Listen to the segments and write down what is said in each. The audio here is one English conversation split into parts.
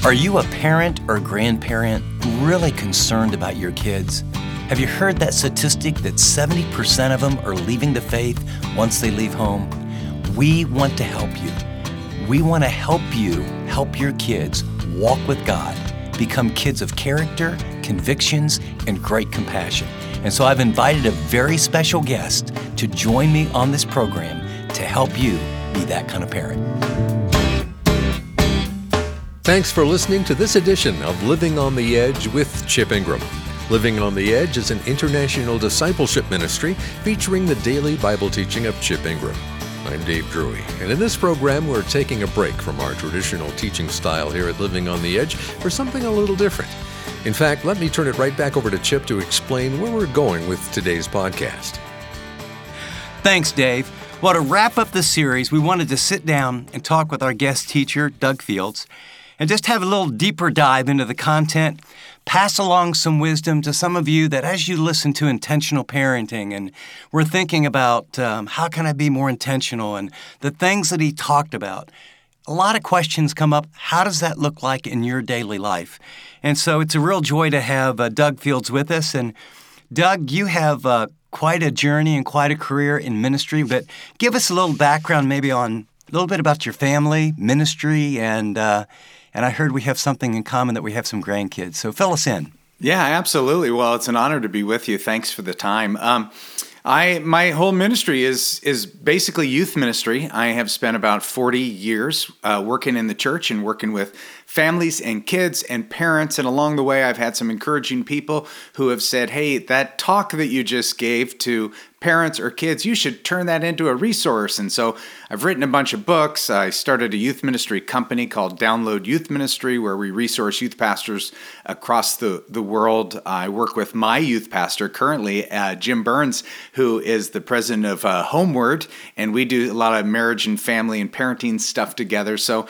Are you a parent or grandparent really concerned about your kids? Have you heard that statistic that 70% of them are leaving the faith once they leave home? We want to help you. We want to help you help your kids walk with God, become kids of character, convictions, and great compassion. And so I've invited a very special guest to join me on this program to help you be that kind of parent. Thanks for listening to this edition of Living on the Edge with Chip Ingram. Living on the Edge is an international discipleship ministry featuring the daily Bible teaching of Chip Ingram. I'm Dave Drury, and in this program we're taking a break from our traditional teaching style here at Living on the Edge for something a little different. In fact, let me turn it right back over to Chip to explain where we're going with today's podcast. Thanks, Dave. Well, to wrap up the series, we wanted to sit down and talk with our guest teacher, Doug Fields, and just have a little deeper dive into the content, pass along some wisdom to some of you that as you listen to intentional parenting and we're thinking about how can I be more intentional and the things that he talked about, a lot of questions come up. How does that look like in your daily life? And so it's a real joy to have Doug Fields with us. And Doug, you have quite a journey and quite a career in ministry, but give us a little background maybe on a little bit about your family, ministry, and I heard we have something in common that we have some grandkids. So fill us in. Yeah, absolutely. Well, it's an honor to be with you. Thanks for the time. My whole ministry is basically youth ministry. I have spent about 40 years working in the church and working with families and kids and parents. And along the way, I've had some encouraging people who have said, hey, that talk that you just gave to parents or kids, you should turn that into a resource. And so I've written a bunch of books. I started a youth ministry company called Download Youth Ministry, where we resource youth pastors across the world. I work with my youth pastor currently, Jim Burns, who is the president of Homeward, and we do a lot of marriage and family and parenting stuff together. So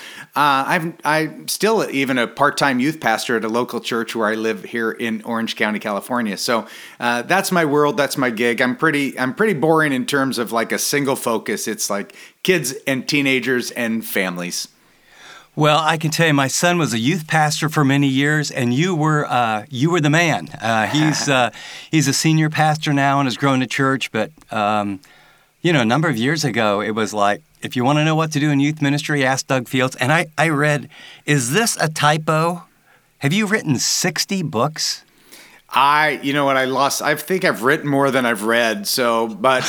I'm still even a part-time youth pastor at a local church where I live here in Orange County, California. So that's my world. That's my gig. I'm pretty boring in terms of like a single focus. It's like kids and teenagers and families. Well, I can tell you, my son was a youth pastor for many years, and you were the man. He's a senior pastor now and has grown the church. But a number of years ago, it was like, if you want to know what to do in youth ministry, ask Doug Fields. And I read, is this a typo? Have you written 60 books? I think I've written more than I've read. So, but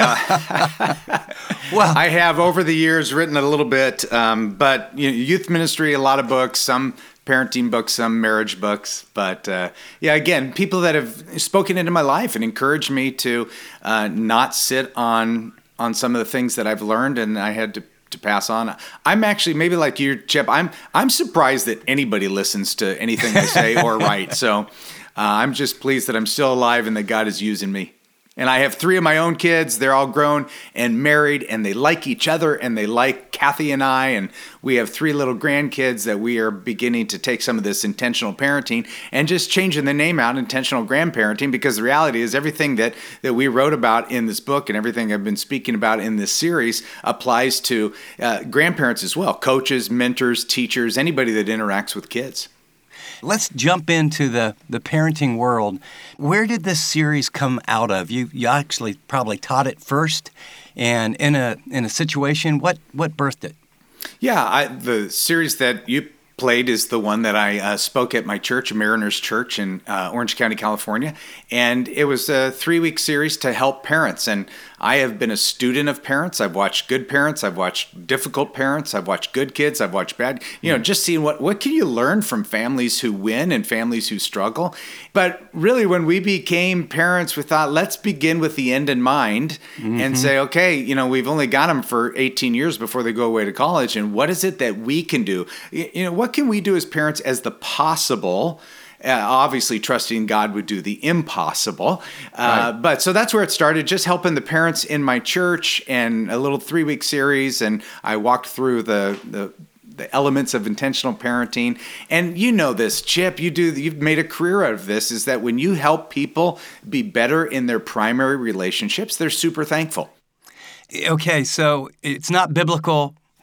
yeah. Well, I have over the years written a little bit, but youth ministry, a lot of books, some parenting books, some marriage books. But again, people that have spoken into my life and encouraged me to not sit on some of the things that I've learned and I had to pass on. I'm actually, maybe like you, Chip, I'm surprised that anybody listens to anything I say or write. So I'm just pleased that I'm still alive and that God is using me. And I have 3 of my own kids. They're all grown and married, and they like each other, and they like Kathy and I. And we have 3 little grandkids that we are beginning to take some of this intentional parenting and just changing the name out, intentional grandparenting, because the reality is everything that we wrote about in this book and everything I've been speaking about in this series applies to grandparents as well, coaches, mentors, teachers, anybody that interacts with kids. Let's jump into the parenting world. Where did this series come out of? You actually probably taught it first, and in a situation, what birthed it? Yeah, the series that you played is the one that I spoke at my church, Mariners Church in Orange County, California. And it was a 3-week series to help parents. And I have been a student of parents. I've watched good parents. I've watched difficult parents. I've watched good kids. I've watched bad. Just seeing what can you learn from families who win and families who struggle. But really, when we became parents, we thought, let's begin with the end in mind and say, okay, we've only got them for 18 years before they go away to college. And what is it that we can do? What can we do as parents as the possible? Obviously, trusting God would do the impossible. Right. But so that's where it started, just helping the parents in my church and a little 3-week series. And I walked through the elements of intentional parenting. And you know this, Chip, you've made a career out of this, is that when you help people be better in their primary relationships, they're super thankful. Okay, so it's not biblical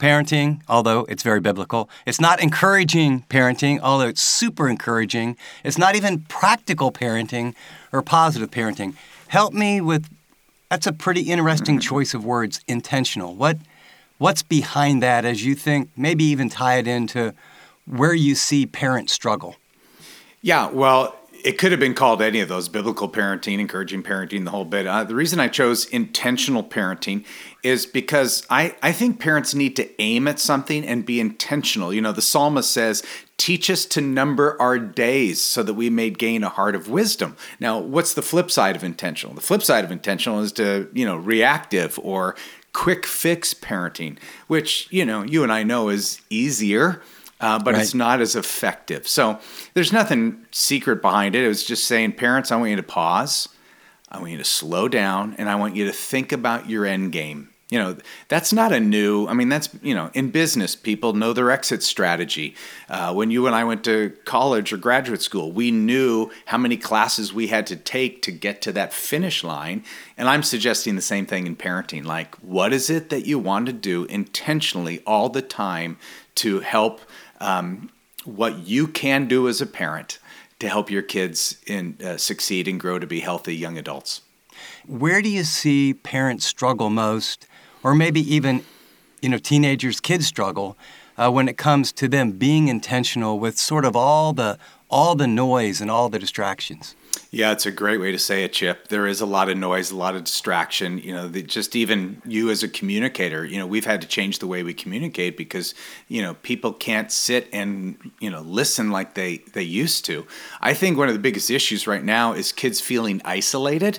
parenting, although it's very biblical. It's not encouraging parenting, although it's super encouraging. It's not even practical parenting or positive parenting. Help me with, that's a pretty interesting choice of words, intentional. What's behind that as you think, maybe even tie it into where you see parents struggle? Yeah, well, it could have been called any of those, biblical parenting, encouraging parenting, the whole bit. The reason I chose intentional parenting is because I think parents need to aim at something and be intentional. You know, the psalmist says, teach us to number our days so that we may gain a heart of wisdom. Now, what's the flip side of intentional? The flip side of intentional is to, reactive or quick fix parenting, which, you and I know is easier. But right. It's not as effective. So there's nothing secret behind it. It was just saying, parents, I want you to pause. I want you to slow down, and I want you to think about your end game. That's not that's, in business, people know their exit strategy. When you and I went to college or graduate school, we knew how many classes we had to take to get to that finish line. And I'm suggesting the same thing in parenting. Like, what is it that you want to do intentionally all the time to help what you can do as a parent to help your kids succeed and grow to be healthy young adults? Where do you see parents struggle most, or maybe even, teenagers, kids struggle when it comes to them being intentional with sort of all the noise and all the distractions? Yeah, it's a great way to say it, Chip. There is a lot of noise, a lot of distraction. Just even you as a communicator, we've had to change the way we communicate because, people can't sit and, listen like they used to. I think one of the biggest issues right now is kids feeling isolated.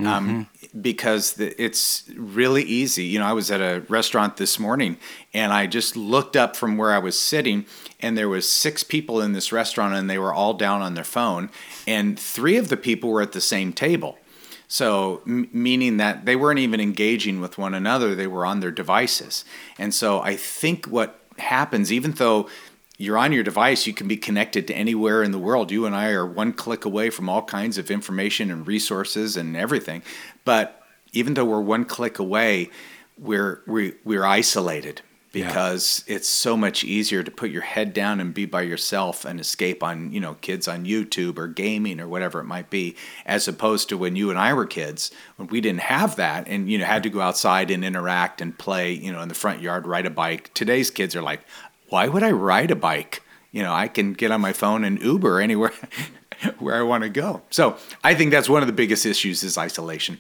Because it's really easy. I was at a restaurant this morning and I just looked up from where I was sitting and there was 6 people in this restaurant and they were all down on their phone and 3 of the people were at the same table. So meaning that they weren't even engaging with one another, they were on their devices. And so I think what happens, even though you're on your device, you can be connected to anywhere in the world. You and I are one click away from all kinds of information and resources and everything. But even though we're one click away, we're isolated because it's so much easier to put your head down and be by yourself and escape on, kids on YouTube or gaming or whatever it might be, as opposed to when you and I were kids, when we didn't have that and, had to go outside and interact and play, in the front yard, ride a bike. Today's kids are like, why would I ride a bike? I can get on my phone and Uber anywhere where I want to go. So I think that's one of the biggest issues is isolation.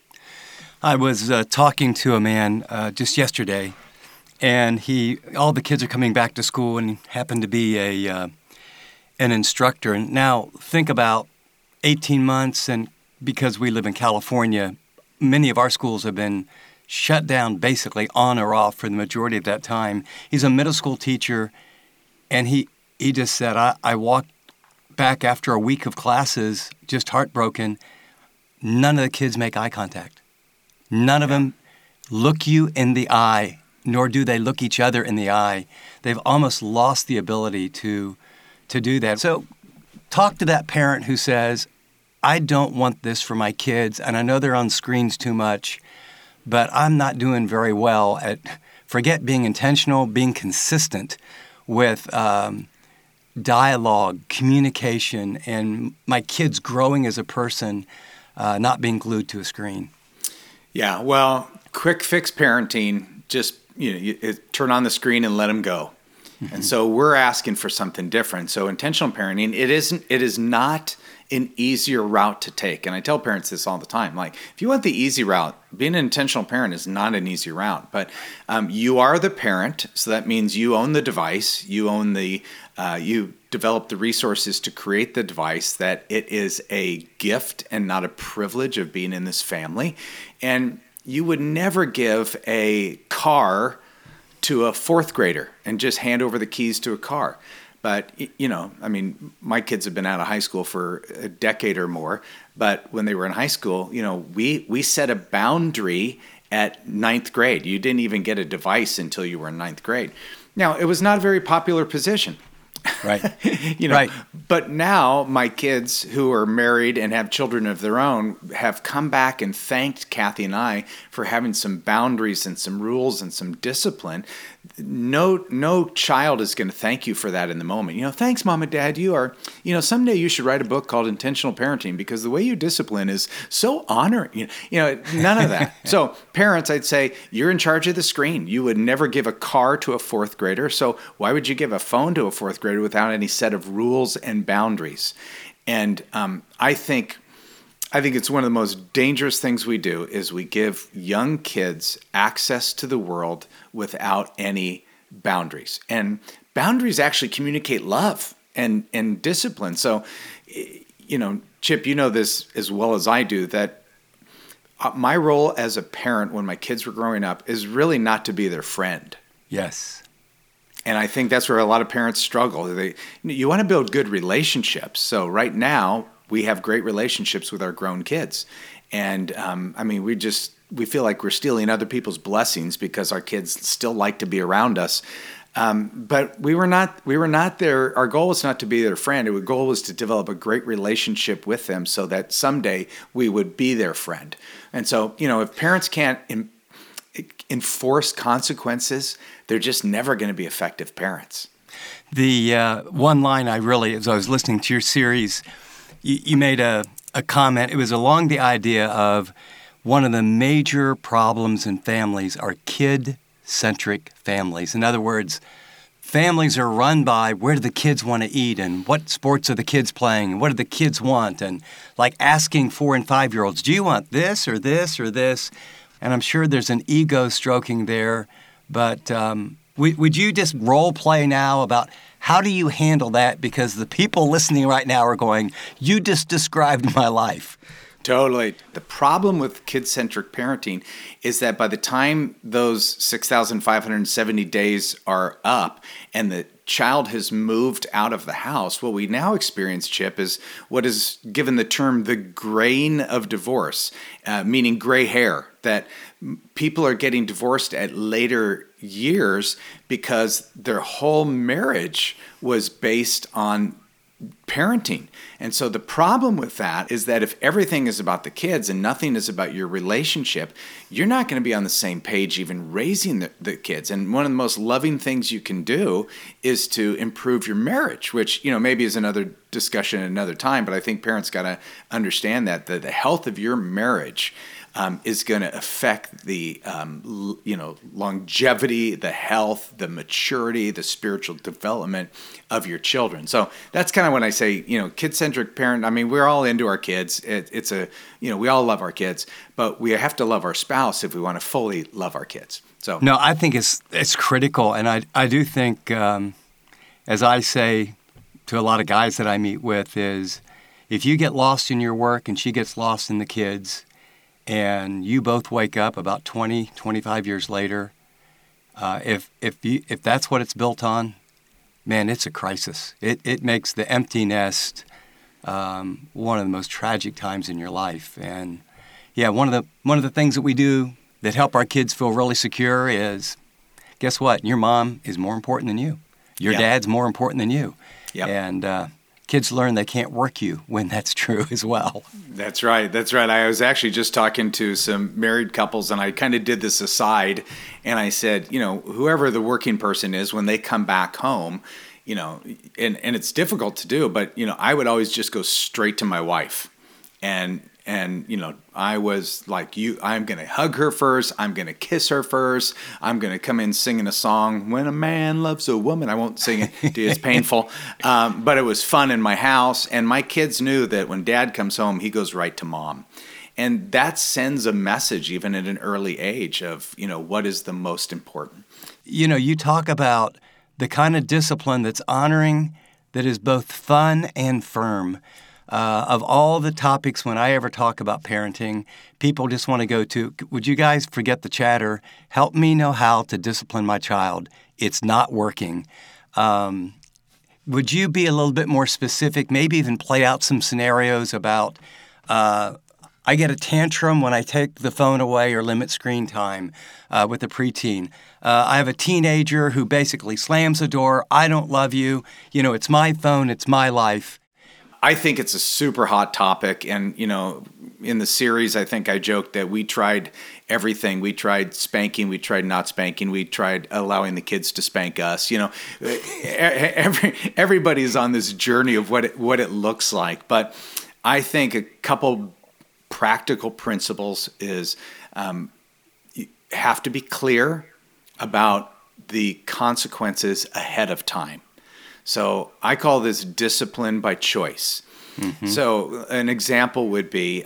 I was talking to a man just yesterday, and all the kids are coming back to school, and he happened to be an instructor. And now think about 18 months, and because we live in California, many of our schools have been shut down basically on or off for the majority of that time. He's a middle school teacher, and he just said, I walked back after a week of classes, just heartbroken. None of the kids make eye contact. None of them look you in the eye, nor do they look each other in the eye. They've almost lost the ability to do that. So talk to that parent who says, I don't want this for my kids, and I know they're on screens too much, but I'm not doing very well at, forget being intentional, being consistent with dialogue, communication, and my kids growing as a person, not being glued to a screen. Yeah, well, quick fix parenting, just turn on the screen and let them go. And so we're asking for something different. So intentional parenting, it is not an easier route to take. And I tell parents this all the time. Like, if you want the easy route, being an intentional parent is not an easy route. But you are the parent, so that means you own the device. You own you develop the resources to create the device, that it is a gift and not a privilege of being in this family. And you would never give a car to a 4th grader and just hand over the keys to a car. But, my kids have been out of high school for a decade or more. But when they were in high school, we set a boundary at 9th grade. You didn't even get a device until you were in 9th grade. Now, it was not a very popular position. Right. Right. But now my kids who are married and have children of their own have come back and thanked Kathy and I for having some boundaries and some rules and some discipline. No child is going to thank you for that in the moment. Thanks, Mom and Dad. You are, someday you should write a book called Intentional Parenting, because the way you discipline is so honoring. None of that. So parents, I'd say, you're in charge of the screen. You would never give a car to a fourth grader. So why would you give a phone to a fourth grader without any set of rules and boundaries? And I think it's one of the most dangerous things we do is we give young kids access to the world without any boundaries. And boundaries actually communicate love and discipline. So, Chip, you know this as well as I do, that my role as a parent when my kids were growing up is really not to be their friend. Yes. And I think that's where a lot of parents struggle. You want to build good relationships. So right now, we have great relationships with our grown kids. And we feel like we're stealing other people's blessings because our kids still like to be around us. But we were not there. Our goal was not to be their friend. Our goal was to develop a great relationship with them so that someday we would be their friend. And so, if parents can't enforce consequences, they're just never going to be effective parents. The one line as I was listening to your series, you made a comment. It was along the idea of one of the major problems in families are kid-centric families. In other words, families are run by where do the kids want to eat and what sports are the kids playing and what do the kids want, and like asking 4- and 5-year-olds, do you want this or this or this? And I'm sure there's an ego stroking there, but would you just role play now about how do you handle that? Because the people listening right now are going, you just described my life. Totally. The problem with kid-centric parenting is that by the time those 6,570 days are up and the child has moved out of the house, what we now experience, Chip, is what is given the term the graying of divorce, meaning gray hair, that people are getting divorced at later years because their whole marriage was based on parenting. And so the problem with that is that if everything is about the kids and nothing is about your relationship, you're not going to be on the same page even raising the kids. And one of the most loving things you can do is to improve your marriage, which, maybe is another discussion at another time, but I think parents got to understand that the health of your marriage is going to affect the, longevity, the health, the maturity, the spiritual development of your children. So that's kind of when I say, kid-centric parent. I mean, we're all into our kids. We all love our kids, but we have to love our spouse if we want to fully love our kids. So no, I think it's critical, and I do think, as I say to a lot of guys that I meet with, is if you get lost in your work and she gets lost in the kids, and you both wake up about 20, 25 years later, if that's what it's built on, man, it's a crisis. It makes the empty nest one of the most tragic times in your life. And yeah, one of the things that we do that help our kids feel really secure is, guess what? Your mom is more important than you. Your dad's more important than you. Yep. And kids learn they can't work you when that's true as well. That's right. I was actually just talking to some married couples, and I kind of did this aside, and I said, whoever the working person is, when they come back home, and it's difficult to do, but, I would always just go straight to my wife. And I was like, I'm going to hug her first. I'm going to kiss her first. I'm going to come in singing a song, When a Man Loves a Woman. I won't sing it. It's painful. But it was fun in my house. And my kids knew that when Dad comes home, he goes right to Mom. And that sends a message, even at an early age, of, what is the most important. You talk about the kind of discipline that's honoring, that is both fun and firm. Of all the topics, when I ever talk about parenting, people just want to go to, would you guys forget the chatter? Help me know how to discipline my child. It's not working. Would you be a little bit more specific, maybe even play out some scenarios about I get a tantrum when I take the phone away or limit screen time with a preteen. I have a teenager who basically slams the door. I don't love you. It's my phone. It's my life. I think it's a super hot topic. And, in the series, I think I joked that we tried everything. We tried spanking. We tried not spanking. We tried allowing the kids to spank us. Everybody's on this journey of what it looks like. But I think a couple practical principles is you have to be clear about the consequences ahead of time. So I call this discipline by choice. Mm-hmm. So an example would be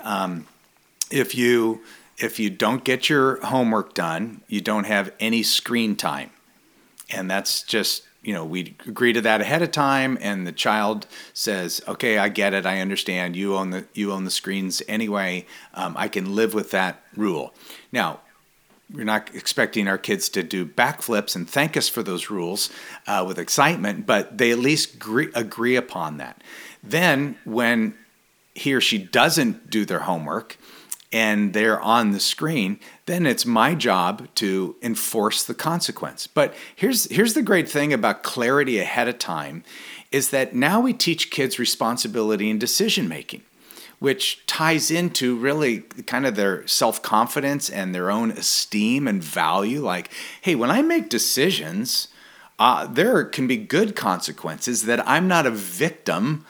if you don't get your homework done, you don't have any screen time. And that's just, we agree to that ahead of time, and the child says, okay, I get it, I understand, you own the screens anyway, I can live with that rule. Now, we're not expecting our kids to do backflips and thank us for those rules with excitement, but they at least agree upon that. Then when he or she doesn't do their homework and they're on the screen, then it's my job to enforce the consequence. But here's the great thing about clarity ahead of time is that now we teach kids responsibility and decision making, which ties into really kind of their self-confidence and their own esteem and value. Like, hey, when I make decisions, there can be good consequences, that I'm not a victim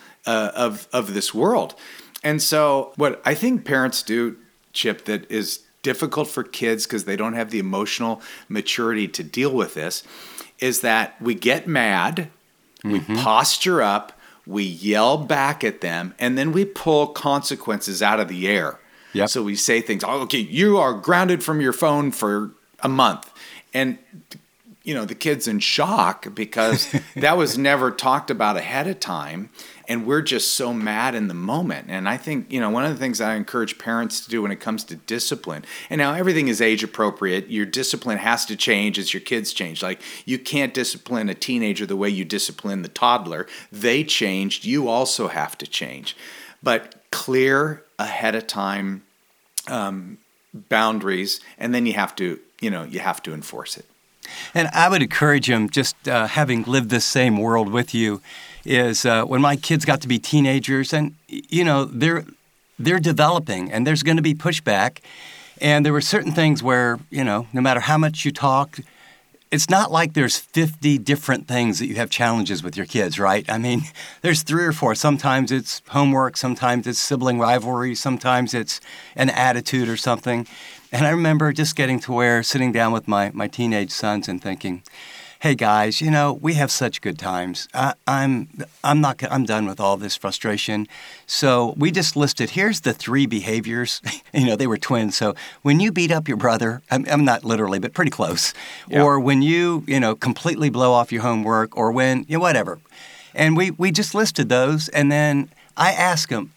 of this world. And so what I think parents do, Chip, that is difficult for kids because they don't have the emotional maturity to deal with this, is that we get mad, we posture up, we yell back at them, and then we pull consequences out of the air. Yep. So we say things, okay, you are grounded from your phone for a month. And, the kid's in shock because that was never talked about ahead of time. And we're just so mad in the moment. And I think, one of the things I encourage parents to do when it comes to discipline, and now everything is age appropriate. Your discipline has to change as your kids change. Like, you can't discipline a teenager the way you discipline the toddler. They changed. You also have to change. But clear ahead of time boundaries, and then you have to enforce it. And I would encourage them, just having lived this same world with you, is when my kids got to be teenagers, and they're developing, and there's going to be pushback, and there were certain things where no matter how much you talk, it's not like there's 50 different things that you have challenges with your kids, right? I mean, there's 3 or 4. Sometimes it's homework, sometimes it's sibling rivalry, sometimes it's an attitude or something. And I remember just getting to where sitting down with my teenage sons and thinking, hey guys, we have such good times. I'm done with all this frustration. So we just listed, here's the 3 behaviors. They were twins. So when you beat up your brother, I'm not literally, but pretty close. Yeah. Or when you, completely blow off your homework, or when, whatever. And we just listed those. And then I asked them,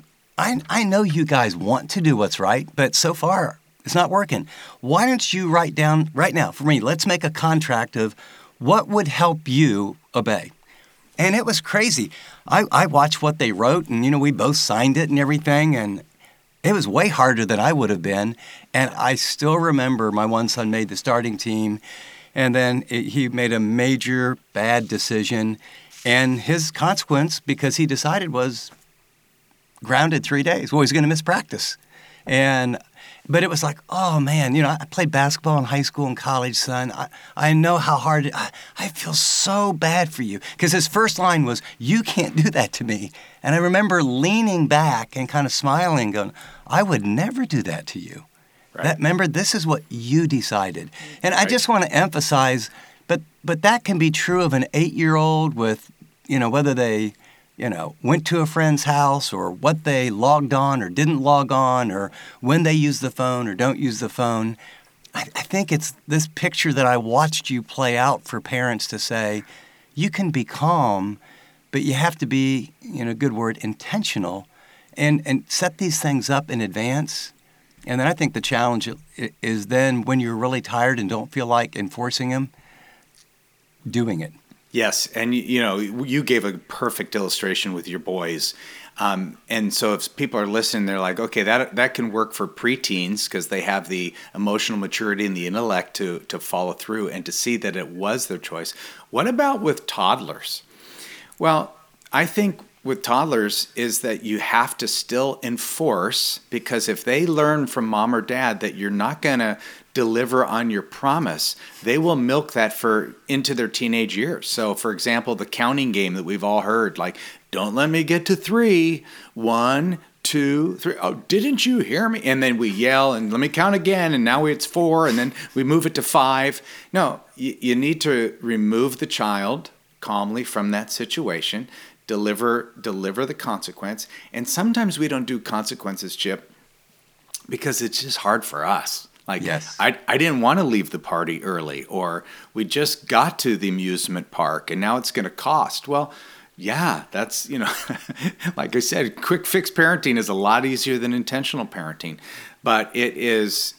I know you guys want to do what's right, but so far it's not working. Why don't you write down right now for me, let's make a contract of what would help you obey. And it was crazy. I watched what they wrote, and, we both signed it and everything, and it was way harder than I would have been. And I still remember my one son made the starting team, and then he made a major bad decision, and his consequence, because he decided, was grounded 3 days. Well, he's going to miss practice. But it was like, oh, man, I played basketball in high school and college, son. I know how hard I feel so bad for you. Because his first line was, you can't do that to me. And I remember leaning back and kind of smiling, going, I would never do that to you. Right. Remember, this is what you decided. And I just want to emphasize, but that can be true of an 8-year-old with, whether they went to a friend's house, or what they logged on or didn't log on, or when they use the phone or don't use the phone. I think it's this picture that I watched you play out for parents to say, you can be calm, but you have to be, good word, intentional, and set these things up in advance. And then I think the challenge is then when you're really tired and don't feel like enforcing them, doing it. Yes, and you gave a perfect illustration with your boys. And so if people are listening, they're like, okay, that can work for preteens because they have the emotional maturity and the intellect to follow through and to see that it was their choice. What about with toddlers? Well, I think with toddlers is that you have to still enforce, because if they learn from mom or dad that you're not going to deliver on your promise, they will milk that into their teenage years. So, for example, the counting game that we've all heard, like, don't let me get to 3. 1, 2, 3. Oh, didn't you hear me? And then we yell and let me count again. And now it's 4. And then we move it to 5. No, you need to remove the child calmly from that situation, deliver the consequence. And sometimes we don't do consequences, Chip, because it's just hard for us. Like, yes. I didn't want to leave the party early, or we just got to the amusement park and now it's going to cost. Well, yeah, that's, like I said, quick fix parenting is a lot easier than intentional parenting, but it's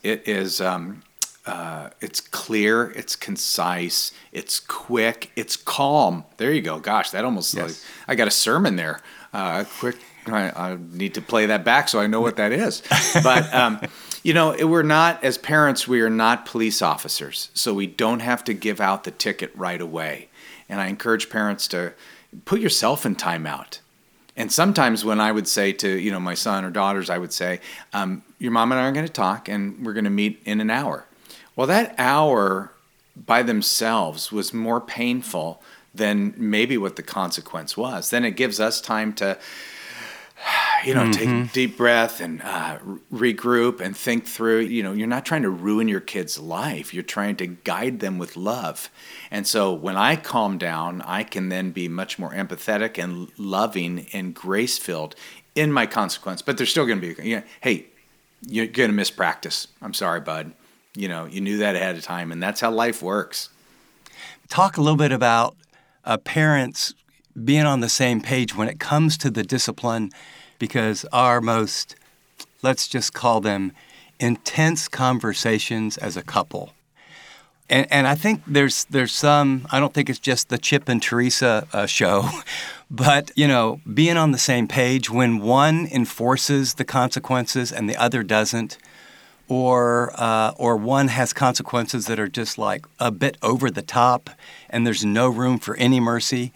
clear, it's concise, it's quick, it's calm. There you go. Gosh, that almost, yes. like, I got a sermon there. Quick. I need to play that back so I know what that is. But, we're not, as parents, we are not police officers, so we don't have to give out the ticket right away. And I encourage parents to put yourself in timeout. And sometimes when I would say to, my son or daughters, I would say, your mom and I are going to talk and we're going to meet in an hour. Well, that hour by themselves was more painful than maybe what the consequence was. Then it gives us time to, take a deep breath and regroup and think through. You're not trying to ruin your kid's life. You're trying to guide them with love. And so when I calm down, I can then be much more empathetic and loving and grace-filled in my consequence. But there's still going to be, hey, you're going to miss practice. I'm sorry, bud. You knew that ahead of time, and that's how life works. Talk a little bit about parents being on the same page when it comes to the discipline, because our most, let's just call them, intense conversations as a couple. And I think there's some, I don't think it's just the Chip and Teresa show, but, being on the same page when one enforces the consequences and the other doesn't, or one has consequences that are just like a bit over the top and there's no room for any mercy.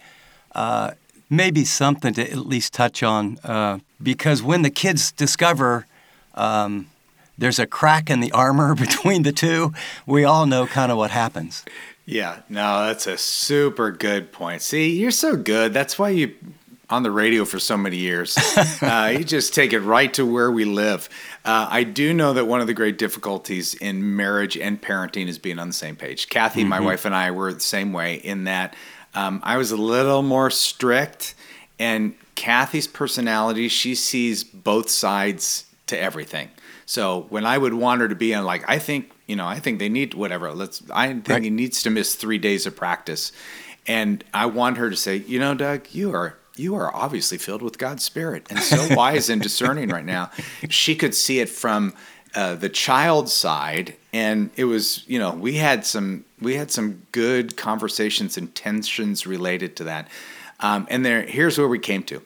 Maybe something to at least touch on, because when the kids discover there's a crack in the armor between the two, we all know kind of what happens. Yeah, no, that's a super good point. See, you're so good. That's why you on the radio for so many years. You just take it right to where we live. I do know that one of the great difficulties in marriage and parenting is being on the same page. Kathy, my wife, and I were the same way in that I was a little more strict, and Kathy's personality, she sees both sides to everything. So when I would want her to be on, like, I think they need whatever. I think he needs to miss 3 days of practice, and I want her to say, Doug, you are obviously filled with God's Spirit and so wise and discerning right now. She could see it from the child side, and it was, we had some good conversations and tensions related to that. And here's where we came to.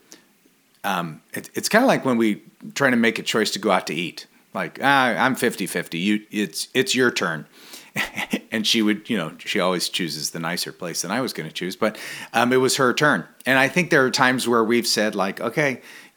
It's kind of like when we try to make a choice to go out to eat. Like, I'm 50-50. It's your turn. And she would, she always chooses the nicer place than I was going to choose, but it was her turn. And I think there are times where we've said, like, okay,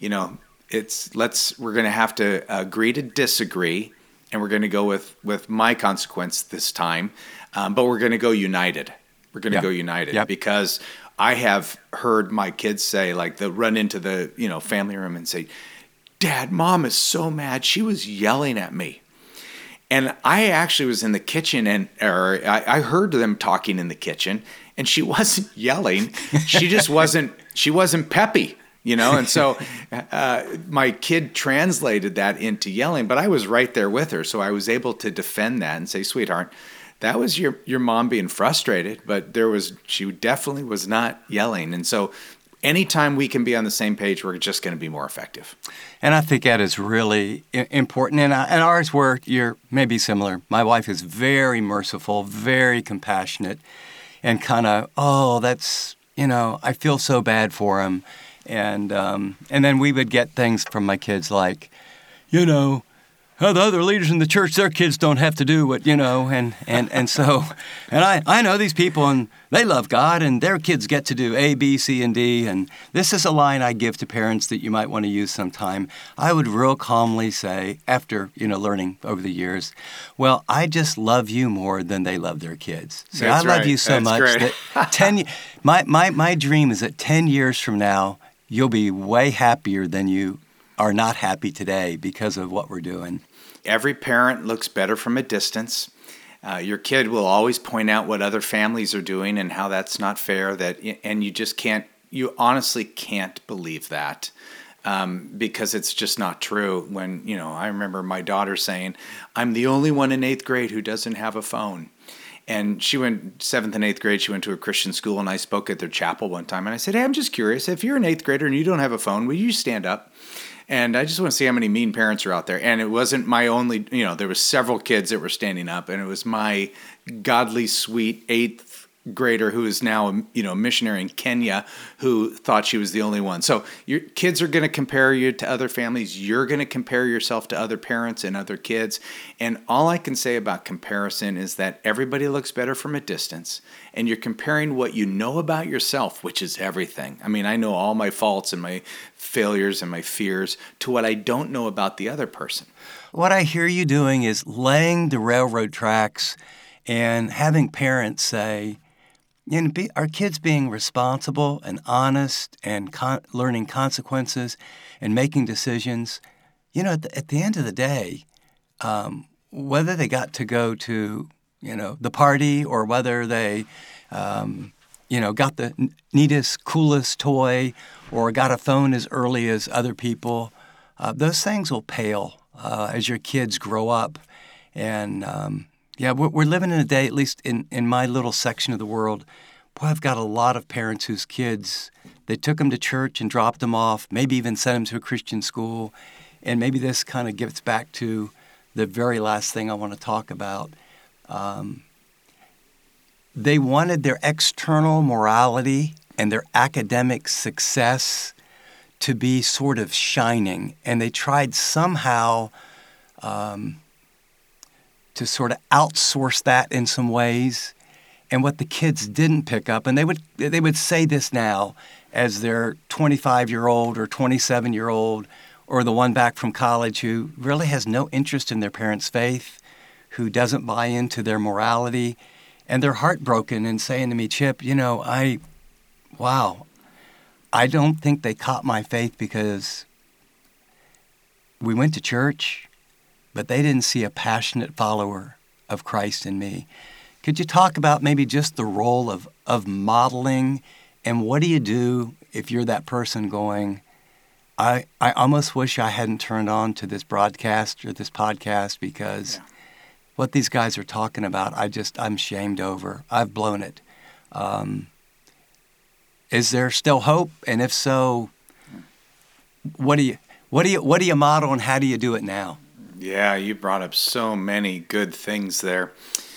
we're going to have to agree to disagree, and we're going to go with my consequence this time, but we're going to go united. We're going to go united because I have heard my kids say, like, they'll run into the family room and say, Dad, Mom is so mad. She was yelling at me. And I actually was in the kitchen, or I heard them talking in the kitchen, and she wasn't yelling. She just wasn't peppy, And so my kid translated that into yelling, but I was right there with her, so I was able to defend that and say, sweetheart, that was your mom being frustrated, but she definitely was not yelling. And so anytime we can be on the same page, we're just going to be more effective. And I think that is really important. And ours were, you're maybe similar. My wife is very merciful, very compassionate. and kind of, oh, that's, I feel so bad for him. And then we would get things from my kids like, the other leaders in the church, their kids don't have to do what, and so I know these people and they love God and their kids get to do A, B, C, and D. And this is a line I give to parents that you might want to use sometime. I would real calmly say, after, learning over the years, well, I just love you more than they love their kids. So I love you so much that my dream is that 10 years from now, you'll be way happier than you are not happy today because of what we're doing. Every parent looks better from a distance. Your kid will always point out what other families are doing and how that's not fair. And you honestly can't believe that because it's just not true. When, I remember my daughter saying, I'm the only one in 8th grade who doesn't have a phone. And she went 7th and 8th grade, she went to a Christian school, and I spoke at their chapel one time. And I said, hey, I'm just curious, if you're an 8th grader and you don't have a phone, will you stand up? And I just want to see how many mean parents are out there. And it wasn't my only, there was several kids that were standing up, and it was my godly, sweet 8th grader who is now a missionary in Kenya who thought she was the only one. So your kids are going to compare you to other families. You're going to compare yourself to other parents and other kids. And all I can say about comparison is that everybody looks better from a distance. And you're comparing what you know about yourself, which is everything. I mean, I know all my faults and my failures and my fears, to what I don't know about the other person. What I hear you doing is laying the railroad tracks and having parents say, our kids being responsible and honest and learning consequences and making decisions. At the end of the day, whether they got to go to, the party or whether they, got the neatest, coolest toy or got a phone as early as other people, those things will pale as your kids grow up. And we're living in a day, at least in my little section of the world, boy, I've got a lot of parents whose kids, they took them to church and dropped them off, maybe even sent them to a Christian school. And maybe this kind of gets back to the very last thing I want to talk about. They wanted their external morality and their academic success to be sort of shining. And they tried somehow to sort of outsource that in some ways. And what the kids didn't pick up, and they would say this now as their 25-year-old or 27-year-old or the one back from college who really has no interest in their parents' faith, who doesn't buy into their morality, and they're heartbroken and saying to me, Chip, I don't think they caught my faith because we went to church, but they didn't see a passionate follower of Christ in me. Could you talk about maybe just the role of modeling, and what do you do if you're that person going, I almost wish I hadn't turned on to this broadcast or this podcast because what these guys are talking about, I'm shamed over. I've blown it. Is there still hope? And if so, what do you model, and how do you do it now? Yeah, you brought up so many good things there.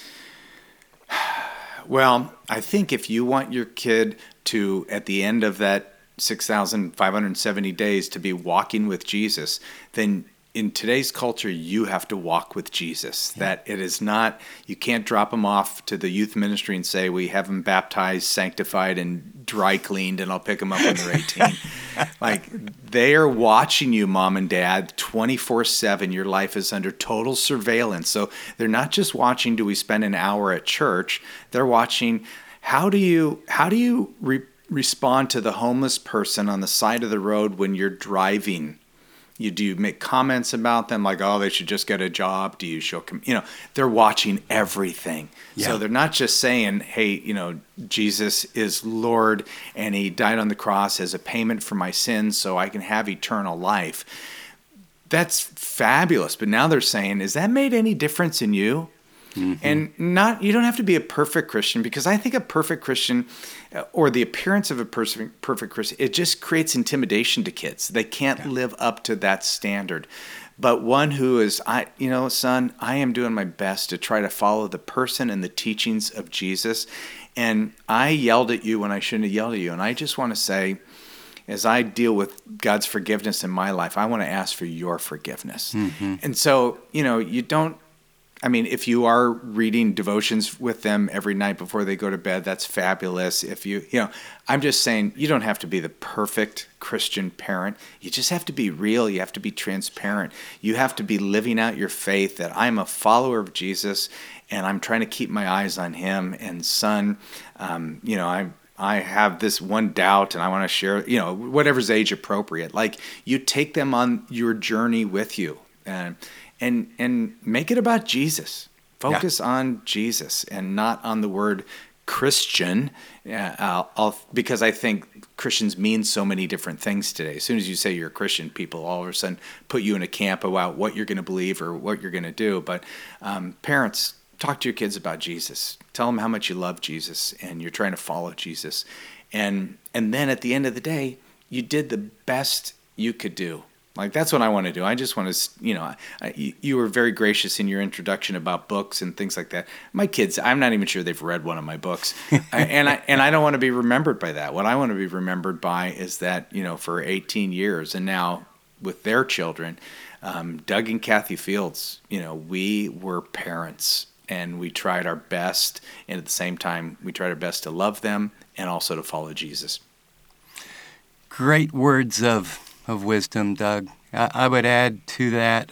Well, I think if you want your kid to, at the end of that 6,570 days, to be walking with Jesus, then in today's culture, you have to walk with Jesus. Yeah. That it is not, you can't drop them off to the youth ministry and say, we have them baptized, sanctified, and dry cleaned, and I'll pick them up when they're 18. Like, they are watching you, mom and dad, 24/7. Your life is under total surveillance. So they're not just watching, do we spend an hour at church? They're watching, how do you respond to the homeless person on the side of the road when you're driving? Do you make comments about them like, oh, they should just get a job? Do you show, they're watching everything. Yeah. So they're not just saying, hey, Jesus is Lord and he died on the cross as a payment for my sins so I can have eternal life. That's fabulous. But now they're saying, has that made any difference in you? And you don't have to be a perfect Christian, because I think a perfect Christian, or the appearance of a perfect Christian, it just creates intimidation to kids. They can't live up to that standard. But one who is, son, I am doing my best to try to follow the person and the teachings of Jesus. And I yelled at you when I shouldn't have yelled at you. And I just want to say, as I deal with God's forgiveness in my life, I want to ask for your forgiveness. And so, if you are reading devotions with them every night before they go to bed, that's fabulous. If I'm just saying, you don't have to be the perfect Christian parent. You just have to be real. You have to be transparent. You have to be living out your faith that I'm a follower of Jesus and I'm trying to keep my eyes on him. And son, I have this one doubt and I want to share, whatever's age appropriate. Like, you take them on your journey with you and make it about Jesus. Focus on Jesus and not on the word Christian, because I think Christians mean so many different things today. As soon as you say you're a Christian, people all of a sudden put you in a camp about what you're going to believe or what you're going to do. But parents, talk to your kids about Jesus. Tell them how much you love Jesus and you're trying to follow Jesus. And then at the end of the day, you did the best you could do. Like, that's what I want to do. I just want to, you were very gracious in your introduction about books and things like that. My kids, I'm not even sure they've read one of my books. And I don't want to be remembered by that. What I want to be remembered by is that, for 18 years and now with their children, Doug and Kathy Fields, we were parents. And we tried our best, and at the same time, we tried our best to love them and also to follow Jesus. Great words of wisdom, Doug. I would add to that,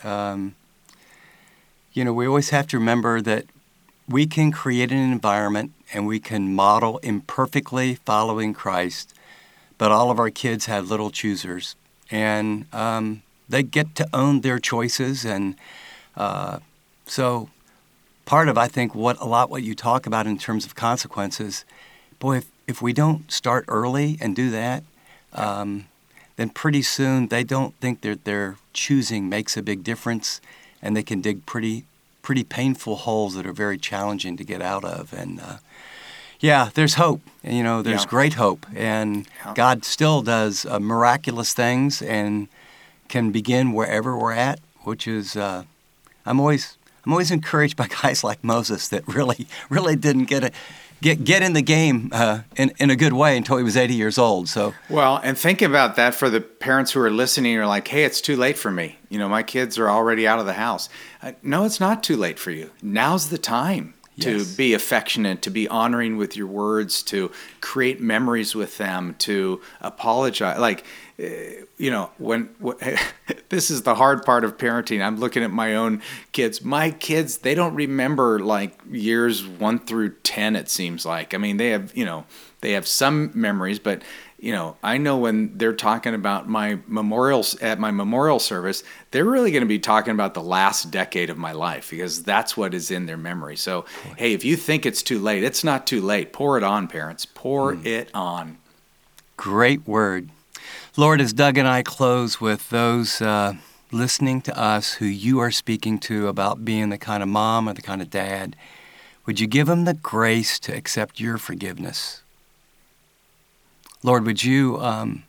we always have to remember that we can create an environment and we can model imperfectly following Christ, but all of our kids have little choosers, and they get to own their choices, and so part of, I think, what you talk about in terms of consequences, boy, if we don't start early and do that, then pretty soon they don't think that their choosing makes a big difference, and they can dig pretty painful holes that are very challenging to get out of. And there's hope. There's great hope, and God still does miraculous things and can begin wherever we're at, which is I'm always encouraged by guys like Moses that really didn't get in the game in a good way until he was 80 years old. So and think about that for the parents who are listening and are like, hey, it's too late for me. My kids are already out of the house. No, it's not too late for you. Now's the time to be affectionate, to be honoring with your words, to create memories with them, to apologize. Like, when this is the hard part of parenting. I'm looking at my own kids. My kids, they don't remember like years 1 through 10. It seems like. I mean, they have some memories, but I know when they're talking about my memorial service, they're really going to be talking about the last decade of my life, because that's what is in their memory. So, hey, if you think it's too late, it's not too late. Pour it on, parents. Pour it on. Great word. Lord, as Doug and I close with those listening to us who you are speaking to about being the kind of mom or the kind of dad, would you give them the grace to accept your forgiveness? Lord, would you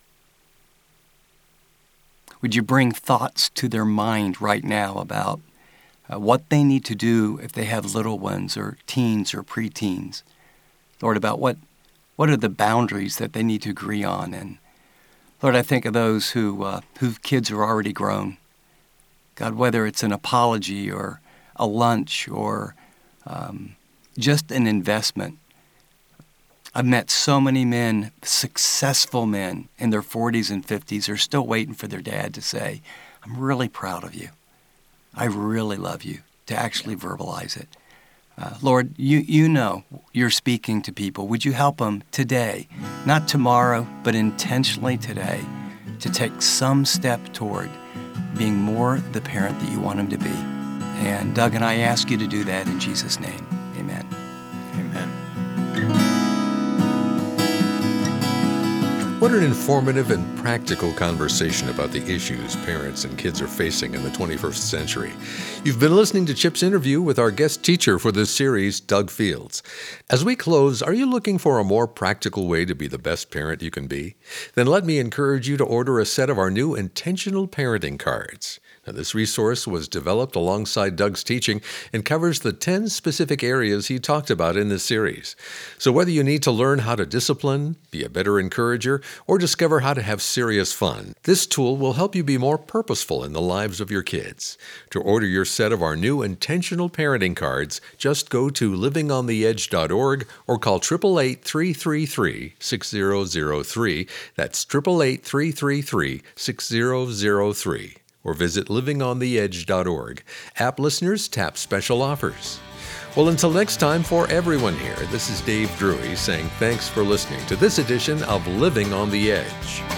bring thoughts to their mind right now about what they need to do if they have little ones or teens or preteens? Lord, about what are the boundaries that they need to agree on? And Lord, I think of those whose kids are already grown. God, whether it's an apology or a lunch or just an investment. I've met so many men, successful men in their 40s and 50s, are still waiting for their dad to say, I'm really proud of you. I really love you, to actually verbalize it. Lord, you know you're speaking to people. Would you help them today, not tomorrow, but intentionally today, to take some step toward being more the parent that you want them to be? And Doug and I ask you to do that in Jesus' name. Amen. Amen. What an informative and practical conversation about the issues parents and kids are facing in the 21st century. You've been listening to Chip's interview with our guest teacher for this series, Doug Fields. As we close, are you looking for a more practical way to be the best parent you can be? Then let me encourage you to order a set of our new Intentional Parenting Cards. Now, this resource was developed alongside Doug's teaching and covers the 10 specific areas he talked about in this series. So whether you need to learn how to discipline, be a better encourager, or discover how to have serious fun, this tool will help you be more purposeful in the lives of your kids. To order your set of our new Intentional Parenting Cards, just go to livingontheedge.org or call 888-333-6003. That's 888-333-6003. Or visit livingontheedge.org. App listeners, tap special offers. Well, until next time, for everyone here, this is Dave Drury saying thanks for listening to this edition of Living on the Edge.